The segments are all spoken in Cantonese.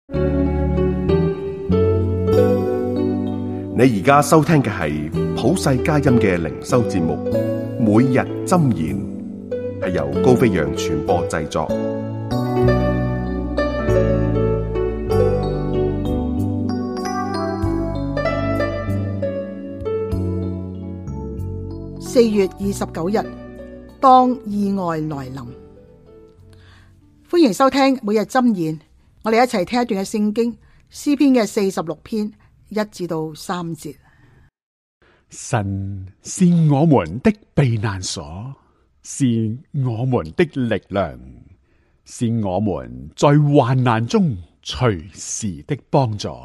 你而家收聽嘅係普世佳音嘅靈修節目，每日箴言，係由高飛揚傳播製作。 4月29日，當意外來臨。歡迎收聽每日箴言，我哋一齊聽一段嘅聖經，詩篇嘅46篇1至3節。 神是我們的避難所，是我們的力量，是我們在患難中隨時的幫助。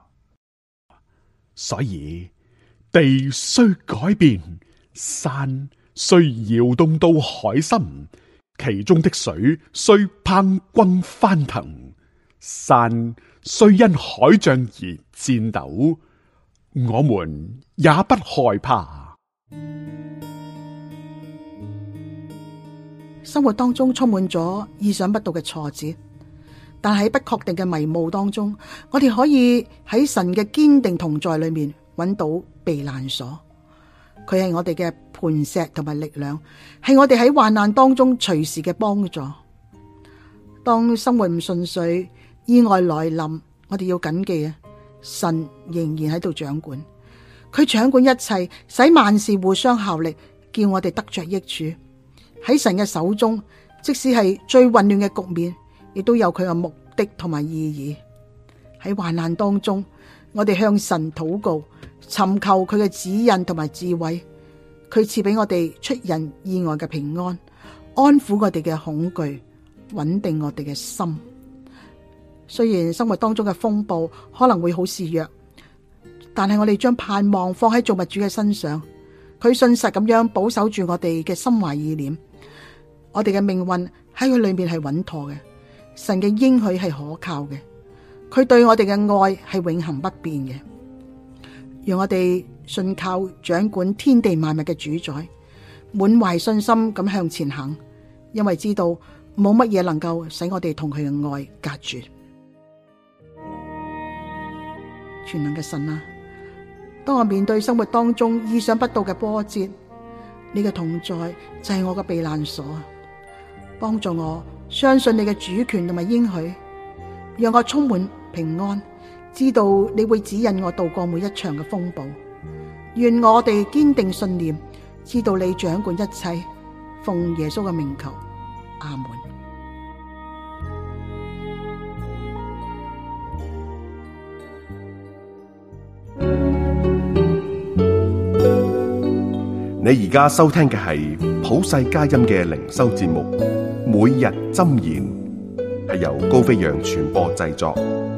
所以地雖改變，山雖搖動到海深，其中的水雖匉訇翻騰，山雖因海漲而顫抖，我們也不害怕。 生活當中充滿咗意想不到嘅挫折，但喺不確定嘅迷霧當中，我哋可以喺神嘅堅定同在裏面揾到避難所。佢係我哋嘅磐石同埋力量，係我哋喺患難當中隨時嘅幫助。當生活唔順遂、意外來臨，我哋要謹記啊，神仍然喺度掌管，佢掌管一切，使萬事互相效力，叫我哋得着益處。喺神嘅手中，即使係最混亂嘅局面，亦都有佢嘅目的同埋意義。喺患難當中，我哋向神禱告，尋求佢嘅指引同埋智慧，佢賜俾我哋出人意外嘅平安，安撫我哋嘅恐懼，穩定我哋嘅心。雖然生活當中嘅風暴可能會好肆虐，但係我哋將盼望放喺造物主嘅身上，佢信實咁樣保守住我哋嘅心懷意念，我哋嘅命運喺佢裏面係穩妥嘅，神嘅應許係可靠嘅，佢對我哋嘅愛係永恆不變嘅。讓我哋信靠掌管天地萬物嘅主宰，滿懷信心咁向前行，因為知道冇乜嘢能夠使我哋同佢嘅愛隔絕。全能嘅神啊，當我面對生活當中意想不到嘅波折，你嘅同在就係我嘅避難所，幫助我相信你嘅主權同埋應許，讓我充滿平安，知道你會指引我度過每一場嘅風暴。願我哋堅定信念，知道你掌管一切，奉耶穌嘅名求，阿門。 你而家收聽嘅係普世佳音嘅靈修節目，每日箴言，係由高飛揚傳播製作。